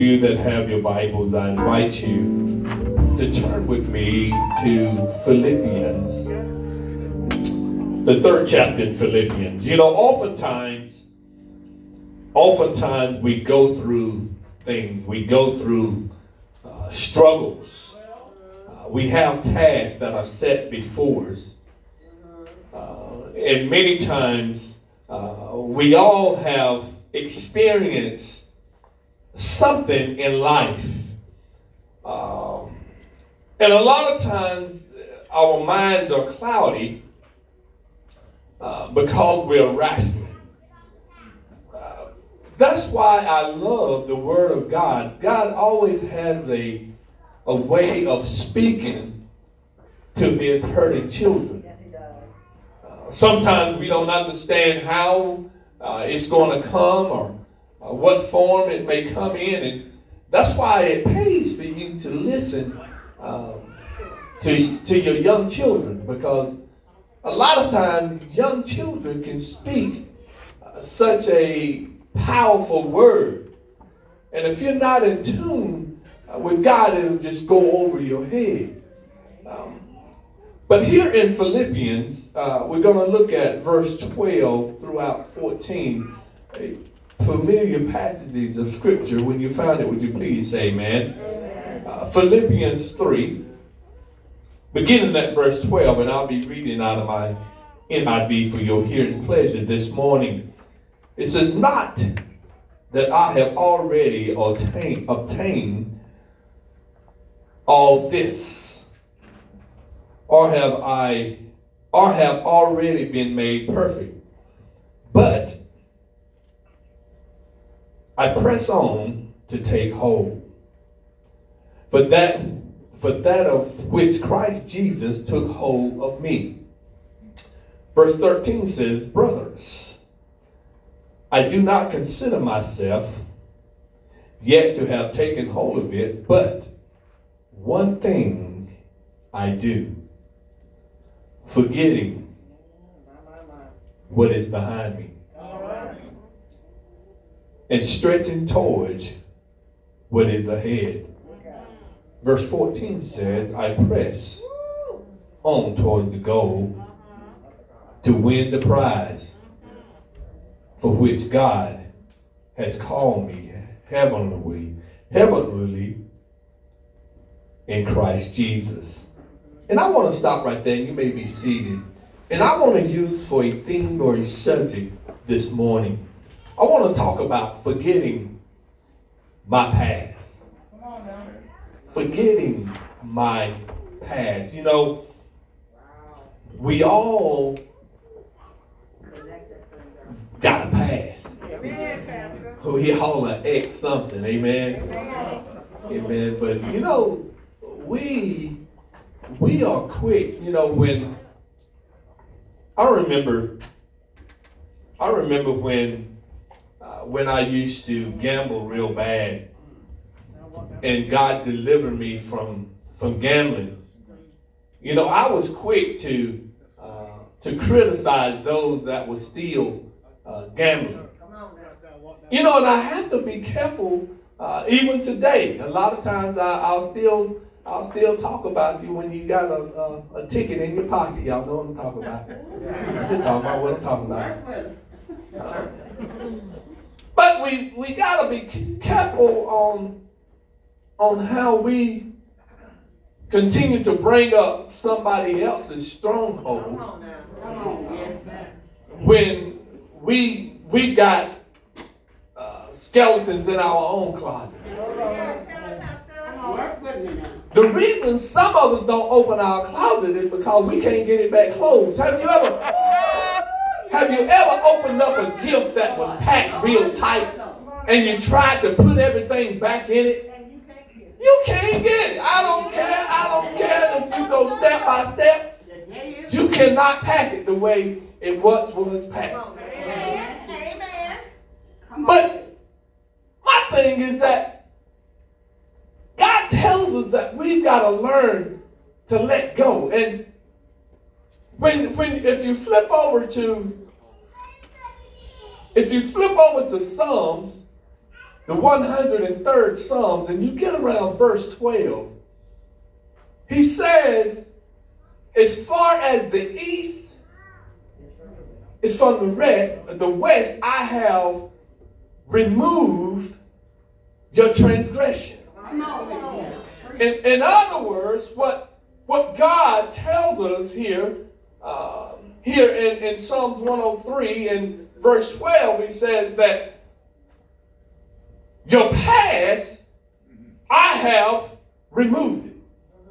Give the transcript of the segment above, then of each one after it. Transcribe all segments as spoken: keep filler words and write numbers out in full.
You that have your Bibles, I invite you to turn with me to Philippians, the third chapter in Philippians. You know, oftentimes, oftentimes we go through things, we go through uh, struggles. Uh, we have tasks that are set before us. Uh, and many times, uh, we all have experienced something in life. Um, and a lot of times our minds are cloudy uh, because we're wrestling. Uh, that's why I love the Word of God. God always has a, a way of speaking to His hurting children. Uh, sometimes we don't understand how uh, it's going to come or Uh, what form it may come in, and that's why it pays for you to listen um, to, to your young children, because a lot of times young children can speak uh, such a powerful word, and if you're not in tune uh, with God, it'll just go over your head. Um, but here in Philippians, uh, we're going to look at verse twelve throughout fourteen. Familiar passages of scripture. When you found it, would you please say amen? Amen. Uh, Philippians three, beginning at verse twelve, and I'll be reading out of my N I V for your hearing pleasure this morning. It says, "Not that I have already obtained, obtained all this, or have I, or have already been made perfect, but I press on to take hold for that, for that of which Christ Jesus took hold of me." Verse thirteen says, "Brothers, I do not consider myself yet to have taken hold of it, but one thing I do, forgetting what is behind me and stretching towards what is ahead." Verse fourteen says, "I press on towards the goal to win the prize for which God has called me heavenly, heavenly in Christ Jesus." And I want to stop right there, and you may be seated. And I want to use for a theme or a subject this morning, I want to talk about forgetting my past. Forgetting my past. You know, we all got a past. We all are ex something, amen? Amen. But you know, we we are quick. You know, when I remember, I remember when. Uh, when I used to gamble real bad, and God delivered me from from gambling. You know, I was quick to uh, to criticize those that were still uh, gambling. You know, and I have to be careful uh, even today. A lot of times I, I'll still I'll still talk about you when you got a, a, a ticket in your pocket. Y'all know what I'm talking about. I'm just talking about what I'm talking about. Uh, But we, we got to be careful on, on how we continue to bring up somebody else's stronghold when we, we got uh, skeletons in our own closet. The reason some of us don't open our closet is because we can't get it back closed. Have you ever... Have you ever opened up a gift that was packed real tight and you tried to put everything back in it? You can't get it. I don't care. I don't care if you go step by step. You cannot pack it the way it once was packed. But my thing is that God tells us that we've got to learn to let go. And when, when, if you flip over to If you flip over to Psalms the one hundred third Psalms, and you get around verse twelve, he says, as far as the east is from the red, the west, I have removed your transgression. In, in other words, what, what God tells us here, uh, here in, in Psalms one oh three and verse twelve, he says that your past, I have removed it.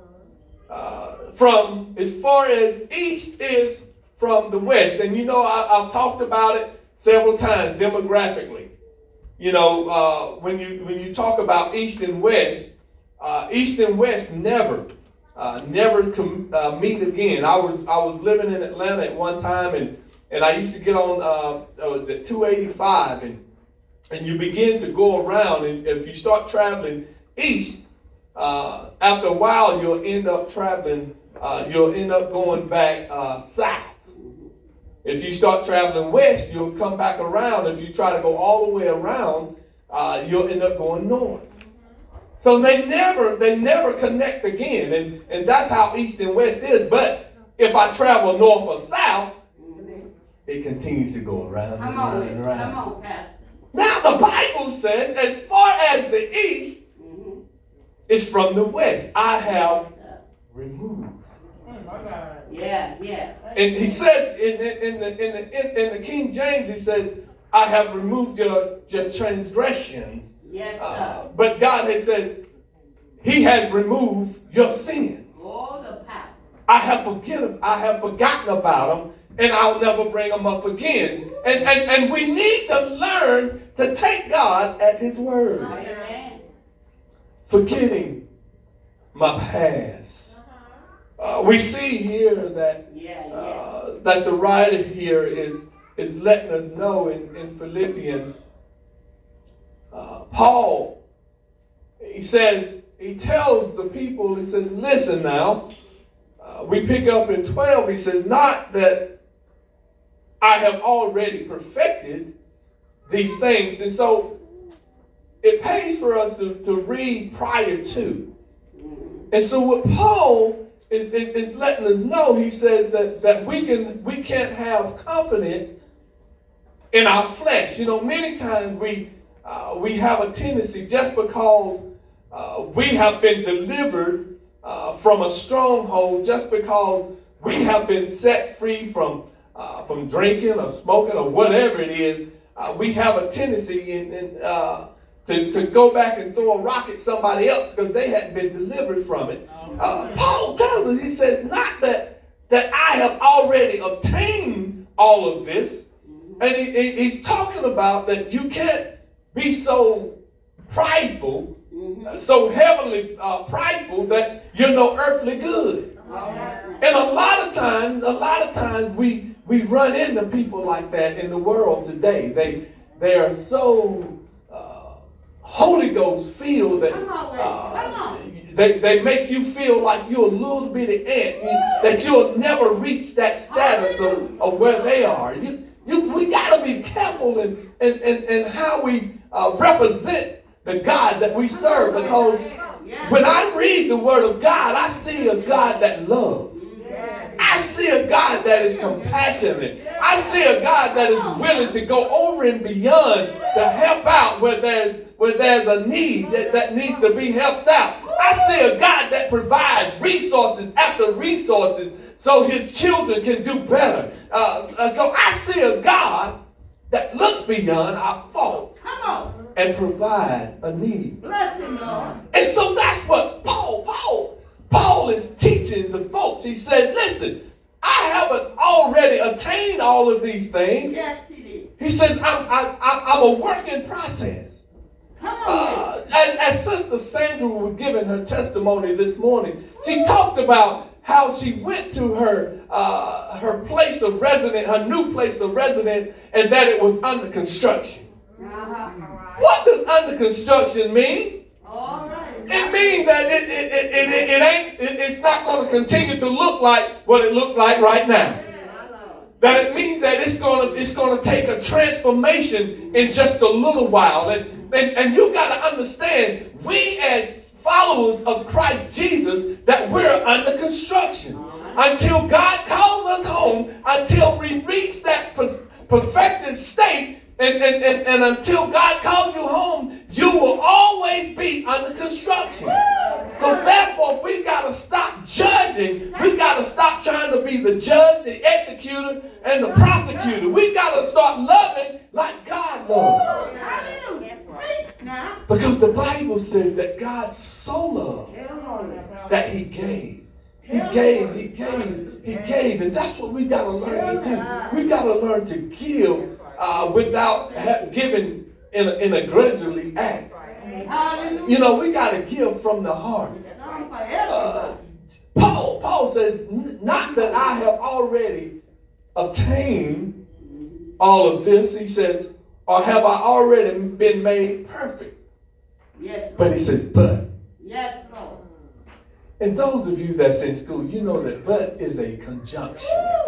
Uh, from as far as east is from the west. And you know, I, I've talked about it several times demographically. You know, uh, when you when you talk about east and west, uh, east and west never, uh, never com- uh, meet again. I was I was living in Atlanta at one time, and and I used to get on uh, uh, was it two eighty-five, and and you begin to go around, and if you start traveling east, uh, after a while you'll end up traveling, uh, you'll end up going back uh, south. If you start traveling west, you'll come back around. If you try to go all the way around, uh, you'll end up going north. So they never, they never connect again, and, and that's how east and west is. But if I travel north or south, it continues to go around and around and around. Come on, Pastor. Now the Bible says, as far as the east mm-hmm. is from the west, I have removed. Yeah, yeah. And he says in, in, in, the, in, the, in, in the King James, he says, I have removed your, your transgressions. Yes, sir. Uh, but God has says, he has removed your sins. All the past. I have forgiven, I have forgotten about them, and I'll never bring them up again. And, and, and we need to learn to take God at his word. Amen. Forgetting my past. Uh, we see here that yeah, yeah. Uh, that the writer here is is letting us know in, in Philippians. Uh, Paul, he says, he tells the people, he says, listen now. Uh, we pick up in twelve, he says, not that I have already perfected these things. And so it pays for us to, to read prior to. And so what Paul Is, is, is letting us know, he says that, that we can we can't have confidence in our flesh. You know, many times we uh, we have a tendency, just because uh, we have been delivered uh, from a stronghold, just because we have been set free from uh, from drinking or smoking or whatever it is, uh, we have a tendency in, in uh, To, to go back and throw a rock at somebody else because they hadn't been delivered from it. Uh, Paul tells us, he says, not that, that I have already obtained all of this. And he, he, he's talking about that you can't be so prideful, uh, so heavenly uh, prideful that you're no earthly good. And a lot of times, a lot of times we, we run into people like that in the world today. They, they are so Holy Ghost feel that uh, they, they make you feel like you're a little bitty ant, you, that you'll never reach that status of, of where they are. You, you, we got to be careful in, in, in, in how we uh, represent the God that we serve, because when I read the Word of God, I see a God that loves. I see a God that is compassionate. I see a God that is willing to go over and beyond to help out where there's, where there's a need that, that needs to be helped out. I see a God that provides resources after resources so his children can do better. Uh, so I see a God that looks beyond our faults and provide a need. Bless him, Lord. And so that's what Paul, Paul, Paul is teaching the folks. He said, listen, I haven't already attained all of these things. Yes, he did. He says, I'm, I, I, I'm a work in process. Uh, as, as Sister Sandra was giving her testimony this morning, she talked about how she went to her uh, her place of residence, her new place of residence, and that it was under construction. Uh-huh. What does under construction mean? All right. It means that it, it, it, it, it, it ain't, it, it's not going to continue to look like what it looked like right now. That it means that it's gonna it's gonna take a transformation in just a little while. And, and, and you gotta understand, we as followers of Christ Jesus, that we're under construction. Until God calls us home, until we reach that perfected state, and, and, and, and until God calls you home, you will always be under construction. So therefore, we got to stop judging. We got to stop trying to be the judge, the executor, and the prosecutor. We got to start loving like God loves. Because the Bible says that God so loved that he gave. He gave, he gave, he gave. And that's what we got to learn to do. We got to learn to give uh, without ha- giving in a, in a grudgingly act. You know, we got to give from the heart. Uh, Paul, Paul says, not that I have already obtained all of this. He says, or have I already been made perfect? Yes. But he says, but. Yes, Lord. And those of you that's in school, you know that but is a conjunction.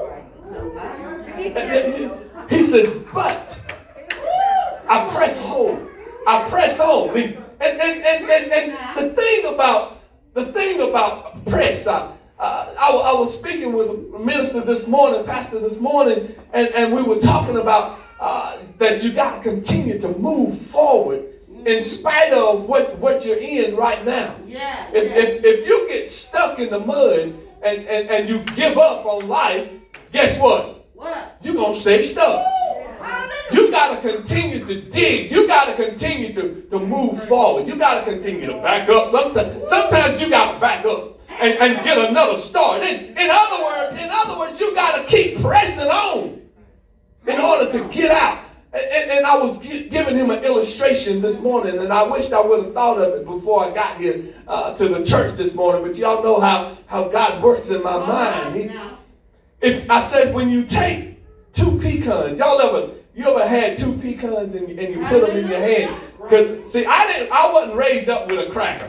He says, but I press home. I press on. And, and, and, and, and the thing about the thing about press, I, uh, I, I was speaking with a minister this morning, pastor this morning, and, and we were talking about uh, that you got to continue to move forward in spite of what, what you're in right now. Yeah, if, yeah. If, if you get stuck in the mud and, and, and you give up on life, guess what? What? You're going to stay stuck. You got to continue to dig. You got to continue to, to move forward. You got to continue to back up. Sometimes, sometimes you got to back up and, and get another start. In, in other words, in other words, you got to keep pressing on in order to get out. And, and I was gi- giving him an illustration this morning, and I wished I would have thought of it before I got here uh, to the church this morning. But y'all know how, how God works in my mind. He, if I said, when you take two pecans, y'all ever you ever had two pecans and, and you put them in your hand? Because see, I didn't. I wasn't raised up with a cracker.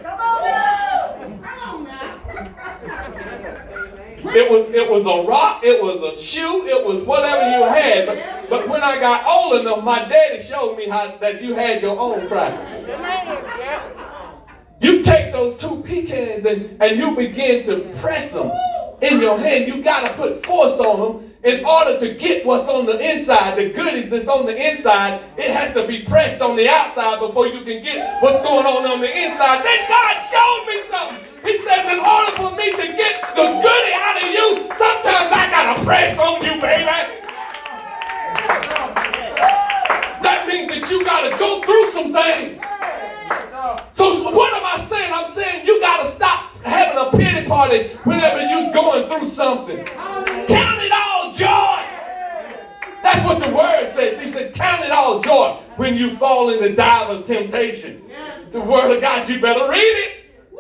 It was it was a rock, it was a shoe, it was whatever you had. But, but when I got old enough, my daddy showed me how that you had your own cracker. You take those two pecans and, and you begin to press them in your hand. You got to put force on them in order to get what's on the inside, the goodies that's on the inside. It has to be pressed on the outside before you can get what's going on on the inside. Then God showed me something. He says, in order for me to get the goodie out of you, sometimes I got to press on you, baby. That means that you got to go through some things. So what am I saying? I'm saying you got to stop having a pity party whenever you're going through something. Count it all joy. That's what the word says. He says, count it all joy when you fall into divers temptation. The word of God, you better read it.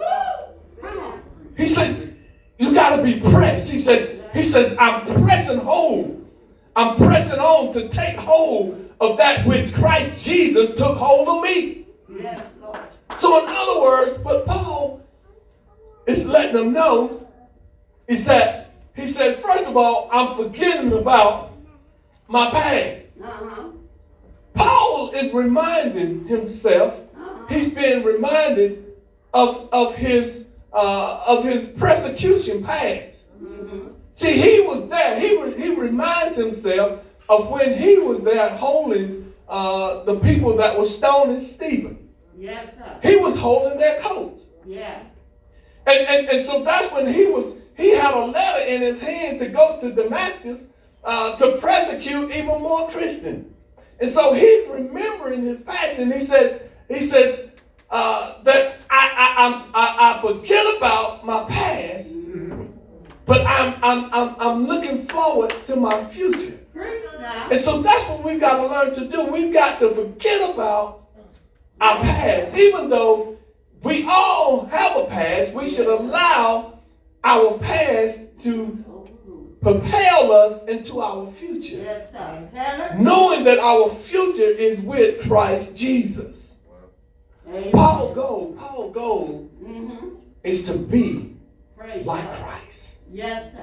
He says, you got to be pressed. He says, he says, I'm pressing hold. I'm pressing on to take hold of that which Christ Jesus took hold of me. Yes, Lord. So in other words, what Paul is letting them know is that he says, first of all, I'm forgetting about my past. Uh-huh. Paul is reminding himself, uh-huh. he's being reminded of, of his uh, of his persecution past. Mm-hmm. See, he was there. He, re- he reminds himself of when he was there holding uh, the people that were stoning Stephen. Yes, sir. He was holding their coats. Yeah. And, and, and so that's when he was, he had a letter in his hand to go to Damascus uh, to persecute even more Christians. And so he's remembering his past, and he says, he says uh, that I, I, I'm, I, I forget about my past, but I'm, I'm, I'm, I'm looking forward to my future. And so that's what we've got to learn to do. We've got to forget about our past. Even though we all have a past, we should allow our past to propel us into our future. Knowing that our future is with Christ Jesus. Paul goal, Paul goal mm-hmm. is to be Praise like God. Christ. Yes, sir.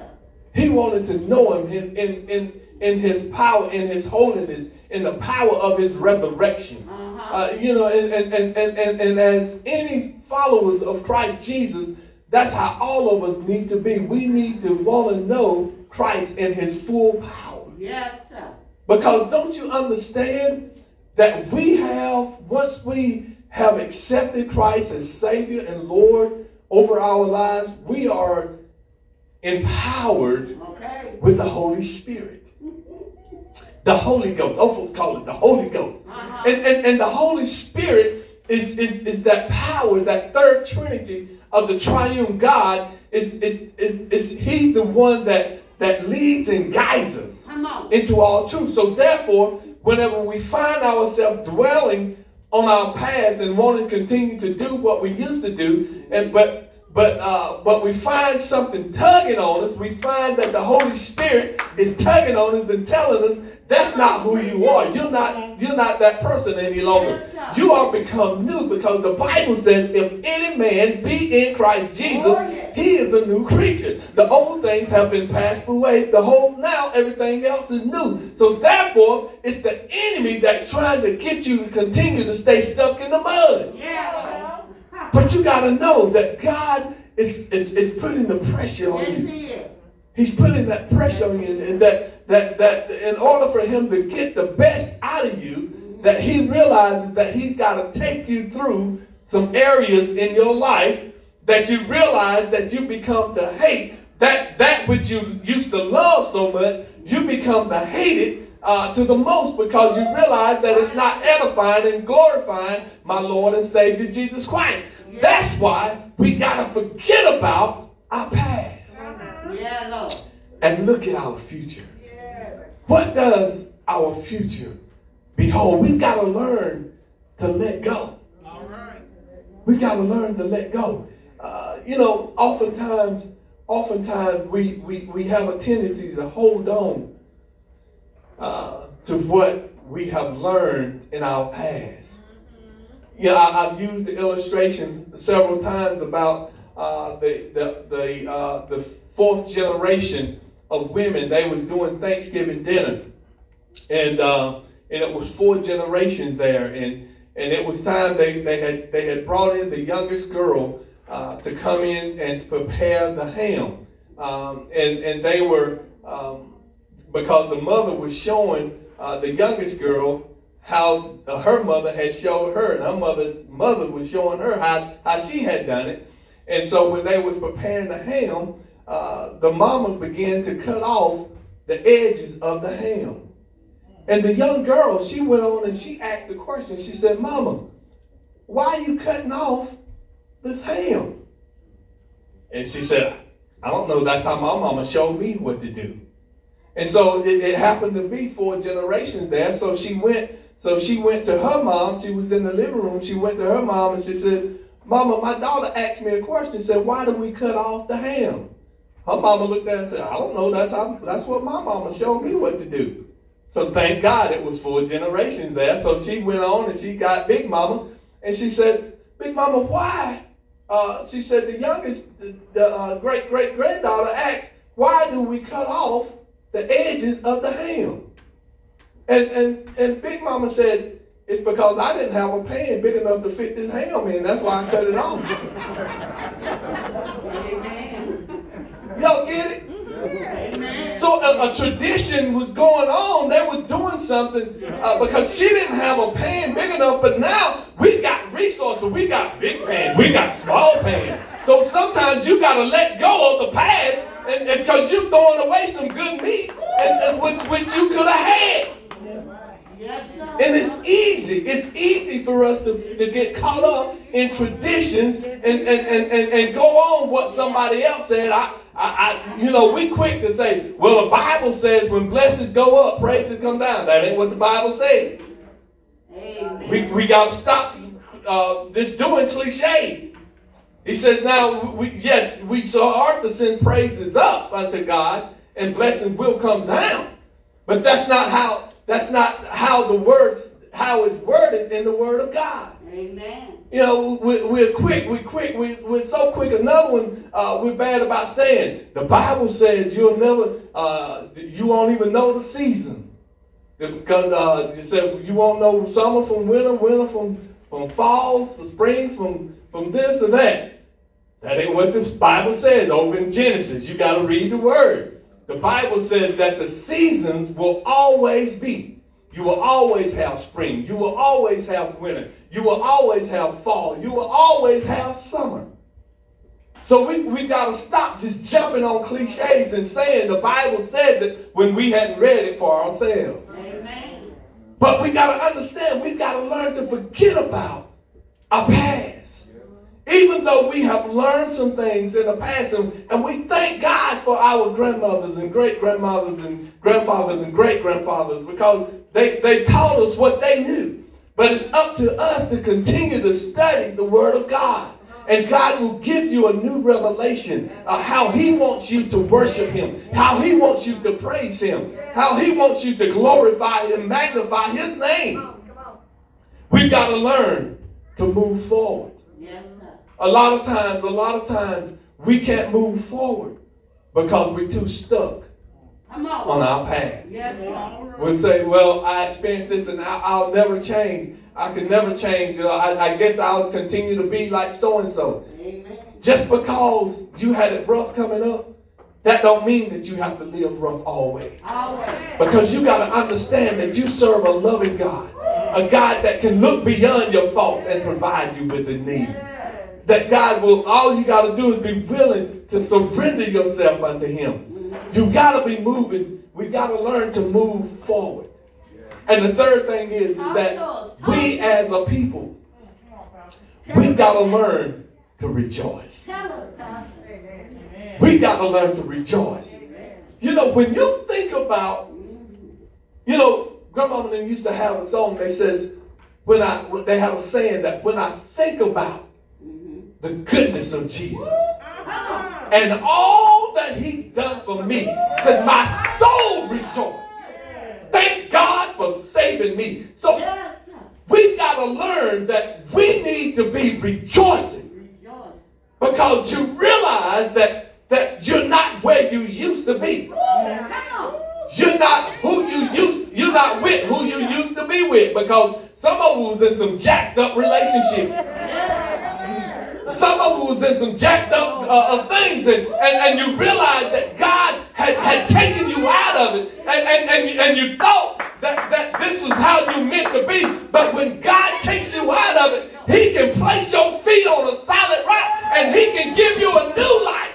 He wanted to know him in, in, in, in his power, in his holiness, in the power of his resurrection. Uh-huh. Uh, you know, and, and, and, and, and, and as any followers of Christ Jesus, that's how all of us need to be. We need to want to know Christ in his full power. Yes, sir. Because don't you understand that we have, once we have accepted Christ as Savior and Lord over our lives, we are empowered okay. with the Holy Spirit. The Holy Ghost. Old folks call it the Holy Ghost. Uh-huh. And, and, and the Holy Spirit is, is, is that power, that third Trinity of the triune God. Is, is, is, is He's the one that, that leads and guides us into all truth. So therefore, whenever we find ourselves dwelling on our past and want to continue to do what we used to do, and but But uh, but we find something tugging on us. We find that the Holy Spirit is tugging on us and telling us that's not who you are. You're not you're not that person any longer. You are become new, because the Bible says if any man be in Christ Jesus, he is a new creature. The old things have been passed away. The whole now everything else is new. So therefore, it's the enemy that's trying to get you to continue to stay stuck in the mud. Yeah. But you got to know that God is, is, is putting the pressure on you. He's putting that pressure on you, and that, that, that in order for him to get the best out of you, that he realizes that he's got to take you through some areas in your life that you realize that you become to hate. That, that which you used to love so much, you become to hate it Uh, to the most, because you realize that it's not edifying and glorifying my Lord and Savior Jesus Christ. Yeah. That's why we got to forget about our past. Yeah, Lord. And look at our future. Yeah. What does our future behold? We've got to learn to let go. All right. We got to learn to let go. Uh, you know, oftentimes, oftentimes we, we, we have a tendency to hold on Uh, to what we have learned in our past. You know, I, I've used the illustration several times about uh, the the the, uh, the fourth generation of women. They was doing Thanksgiving dinner, and uh, and it was four generations there, and and it was time they, they had they had brought in the youngest girl uh, to come in and prepare the ham, um, and and they were. Um, Because the mother was showing uh, the youngest girl how uh, her mother had showed her, and her mother mother was showing her how, how she had done it. And so when they was preparing the ham, uh, the mama began to cut off the edges of the ham. And the young girl, she went on and she asked the question. She said, "Mama, why are you cutting off this ham?" And she said, "I don't know. That's how my mama showed me what to do." And so it, it happened to be four generations there. So she went, so she went to her mom. She was in the living room. She went to her mom and she said, "Mama, my daughter asked me a question. Said, why do we cut off the ham?" Her mama looked at her and said, "I don't know. That's how, that's what my mama showed me what to do." So thank God it was four generations there. So she went on and she got Big Mama, and she said, "Big Mama, why?" Uh, she said the youngest, the, the uh, great great granddaughter asked, "Why do we cut off the edges of the ham?" And, and, and Big Mama said, "It's because I didn't have a pan big enough to fit this ham in. That's why I cut it off." Amen. Y'all get it? Amen. So a, a tradition was going on. They was doing something uh, because she didn't have a pan big enough. But now we got resources. We got big pans. We got small pans. So sometimes you got to let go of the past, and because you're throwing away some good meat, and, and which, which you could have had. And it's easy. It's easy for us to, to get caught up in traditions and, and, and, and, and go on what somebody else said. I, I, I, you know, we quick to say, well, the Bible says when blessings go up, praises come down. That ain't what the Bible says. Amen. We, we got to stop uh, just doing cliches. He says, now, we, yes, we so are to send praises up unto God, and blessings will come down. But that's not how, that's not how the words, how it's worded in the Word of God. Amen. You know, we, we're quick, we're quick, we, we're so quick. Another one uh, we're bad about saying. The Bible says you'll never, uh, you won't even know the season. Because uh, you said you won't know summer from winter, winter from, from fall to spring, from, from this and that. That ain't what the Bible says over in Genesis. You got to read the word. The Bible says that the seasons will always be. You will always have spring. You will always have winter. You will always have fall. You will always have summer. So we, we got to stop just jumping on cliches and saying the Bible says it when we hadn't read it for ourselves. Amen. But we got to understand, we got to learn to forget about our past. Even though we have learned some things in the past, and, and we thank God for our grandmothers and great-grandmothers and grandfathers and great-grandfathers because they, they taught us what they knew. But it's up to us to continue to study the Word of God. And God will give you a new revelation of how He wants you to worship Him, how He wants you to praise Him, how He wants you to glorify and magnify His name. We've got to learn to move forward. A lot of times, a lot of times, we can't move forward because we're too stuck on our past. We'll say, well, I experienced this and I, I'll never change. I can never change. Uh, I, I guess I'll continue to be like so-and-so. Amen. Just because you had it rough coming up, that don't mean that you have to live rough always. Always. Because you got to understand that you serve a loving God. A God that can look beyond your faults and provide you with a need. That God will, all you got to do is be willing to surrender yourself unto Him. You got to be moving. We got to learn to move forward. And the third thing is, is that we as a people, we've got to learn to rejoice. We got to learn to rejoice. You know, when you think about, you know, Grandma and them used to have a song. They says, when I, they had a saying that when I think about the goodness of Jesus and all that He done for me, said my soul rejoices. Thank God for saving me. So we've got to learn that we need to be rejoicing because you realize that, that you're not where you used to be. You're not who you used. You're not with who you used to be with because some of us was in some jacked up relationship. Some of us was in some jacked up uh, things, and, and, and you realize that God had, had taken you out of it, and, and, and, and you thought that, that this was how you meant to be. But when God takes you out of it, He can place your feet on a solid rock, and He can give you a new life,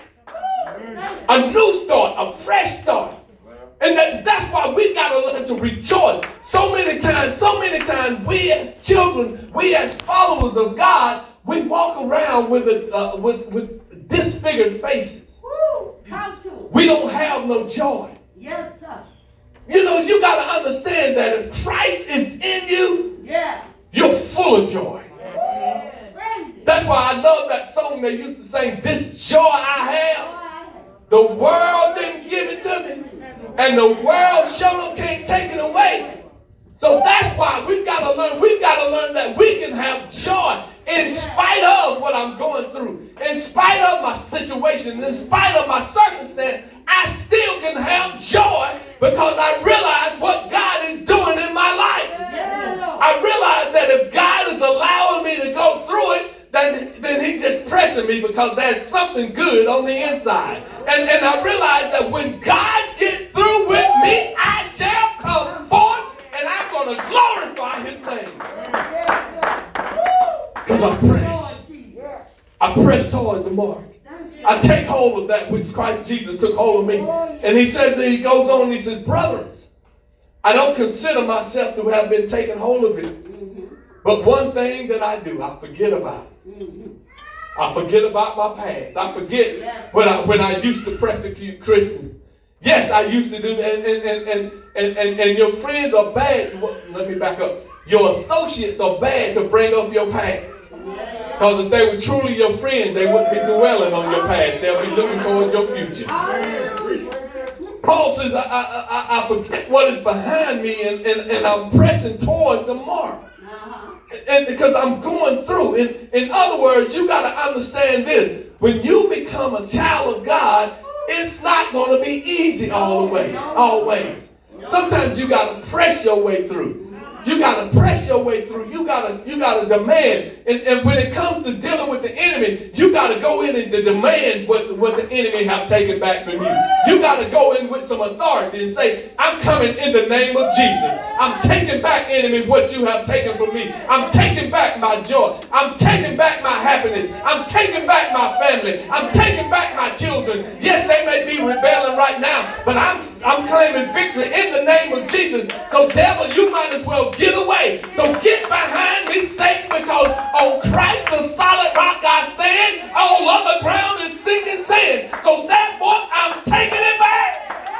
a new start, a fresh start. And that, that's why we got to learn to rejoice. So many times, so many times, we as children, we as followers of God, we walk around with a uh, with with disfigured faces. We don't have no joy. Yes, sir. You know, you got to understand that if Christ is in you, yeah, you're full of joy. Yeah. That's why I love that song they used to sing, "This joy I have, the world didn't give it to me, and the world sure can't take it away." So that's why we've got to learn, we've got to learn that we can have joy in spite of what I'm going through, in spite of my situation, in spite of my circumstance. I still can have joy because I realize what God is doing in my life. I realize that if God is allowing me to go through it, then, then He's just pressing me because there's something good on the inside. And, and I realize that when God gets through with me, I shall come forth and I'm going to glorify His name. Because I press. I press towards the mark. I take hold of that which Christ Jesus took hold of me. And He says, and He goes on and He says, brothers, I don't consider myself to have been taken hold of it. But one thing that I do, I forget about it. I forget about my past. I forget when I when I used to persecute Christians. Yes, I used to do that. And, and, and, and, and, and, and your friends are bad. Let me back up. Your associates are bad to bring up your past. Because if they were truly your friend, they wouldn't be dwelling on your past. They'll be looking towards your future. Paul says, I, I, I, I forget what is behind me and, and, and I'm pressing towards the mark. and because I'm going through. In, in other words, you got to understand this. When you become a child of God, it's not going to be easy all the way, always. Sometimes you got to press your way through. You got to press your way through. You got to you got to demand. And, and when it comes to dealing with the enemy, you got to go in and demand what, what the enemy have taken back from you. You got to go in with some authority and say, I'm coming in the name of Jesus. I'm taking back, enemy, what you have taken from me. I'm taking back my joy. I'm taking back my happiness. I'm taking back my family. I'm taking back my children. Yes, they may be rebelling right now, but I'm, I'm claiming victory in the name of Jesus. So devil, you might as well get away. So get behind me, Satan, because on Christ the solid rock I stand. All other ground is sinking sand. So therefore I'm taking it back.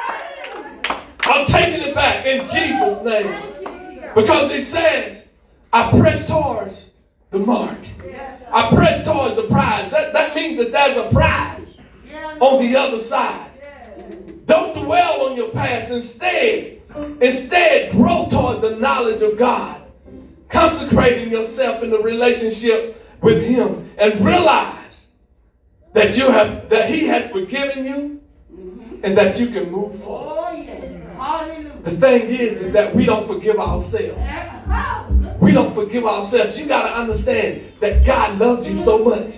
I'm taking it back in Jesus' name. Because he says, I press towards the mark. I press towards the prize. That, that means that there's a prize on the other side. Don't dwell on your past. Instead, instead, grow toward the knowledge of God. Consecrating yourself in the relationship with him and realize that you have that he has forgiven you and that you can move forward. The thing is, is that we don't forgive ourselves. We don't forgive ourselves. You got to understand that God loves you so much.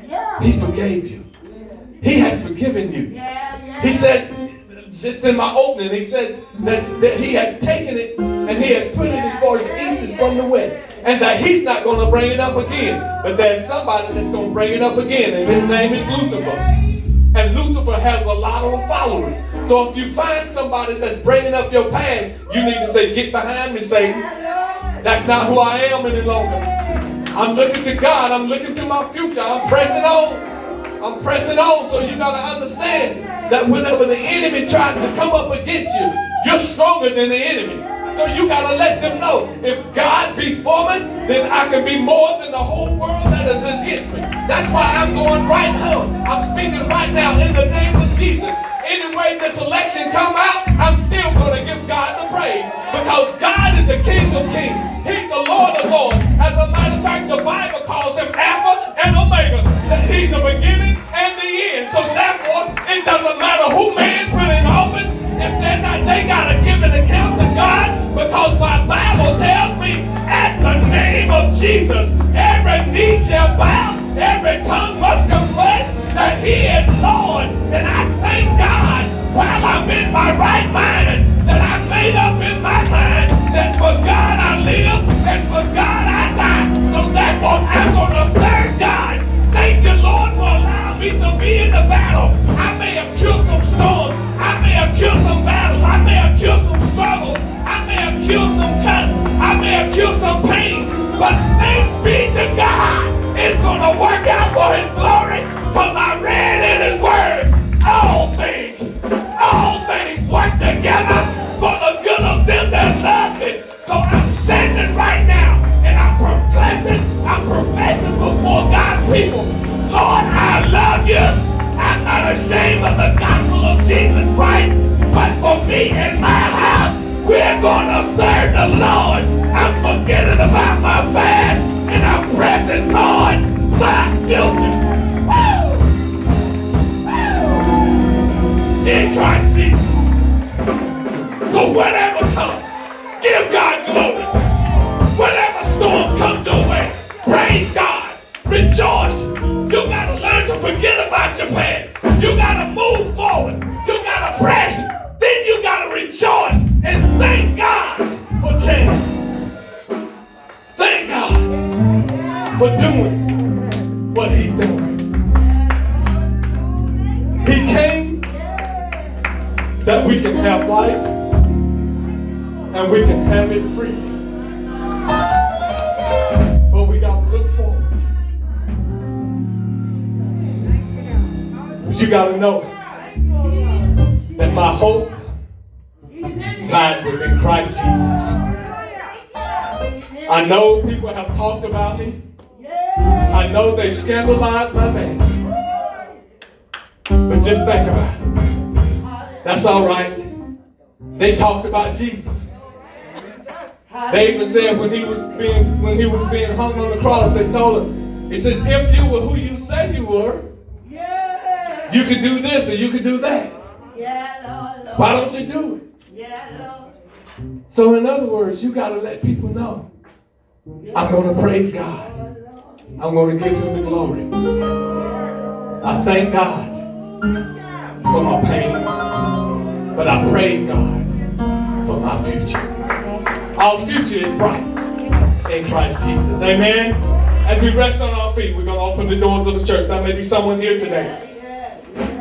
He forgave you. He has forgiven you. He says, just in my opening, he says that, that he has taken it and he has put it as far as the east is from the west. And that he's not going to bring it up again. But there's somebody that's going to bring it up again. And his name is Lucifer. And Lucifer has a lot of followers. So if you find somebody that's bringing up your past, you need to say, get behind me, Satan. That's not who I am any longer. I'm looking to God. I'm looking to my future. I'm pressing on. I'm pressing on. So you got to understand that whenever the enemy tries to come up against you, you're stronger than the enemy. So you got to let them know, if God be for me, then I can be more than the whole world that is against me. That's why I'm going right now. I'm speaking right now in the name of Jesus. Anyway this election come out, I'm still going to give God the praise. Because God is the King of kings. He's the Lord of lords. As a matter of fact, the Bible calls him Alpha and Omega. That he's the beginning and the end. So therefore, it doesn't matter who man put in office. If they're not, they got to give an account to God. Because my Bible tells me, at the name of Jesus, every knee shall bow, every tongue must confess that he is Lord. And I thank God while I'm in my right mind that I made up in my mind that for God I live and for God I die. So therefore I'm going to serve God. Thank you, Lord, for allowing me to be in the battle. I may have killed some storms. I may have killed some battles. I may have killed some struggles. I may have killed some cuts. I may have killed some pain. But thanks be to God. It's going to work out for his glory. Because I read in his word, all things, all things work together for the good of them that love me. So I'm standing right now and I'm professing, I'm professing before God's people. Lord, I love you. I'm not ashamed of the gospel of Jesus Christ. But for me and my house, we're going to serve the Lord. I'm forgetting about my past and I'm pressing towards my future. Woo! Woo! In Christ Jesus. So whatever comes, give God glory. Whatever storm comes your way, praise God. Rejoice. You got to learn to forget about your past. You got to move forward. You got to press. Then you got to rejoice and thank God for change. Thank God for doing what he's doing. He came that we can have life and we can have it free. But we got to look forward. You got to know that my hope lies within Christ Jesus. I know people have talked about me. I know they scandalized my name. But just think about it. That's all right. They talked about Jesus. They even said when he was being when he was being hung on the cross, they told him, he says, if you were who you say you were, you could do this or you could do that. Why don't you do it? So in other words, you got to let people know, I'm going to praise God. I'm going to give him the glory. I thank God for my pain, but I praise God for my future. Our future is bright in Christ Jesus. Amen. As we rest on our feet, we're going to open the doors of the church. There may be someone here today.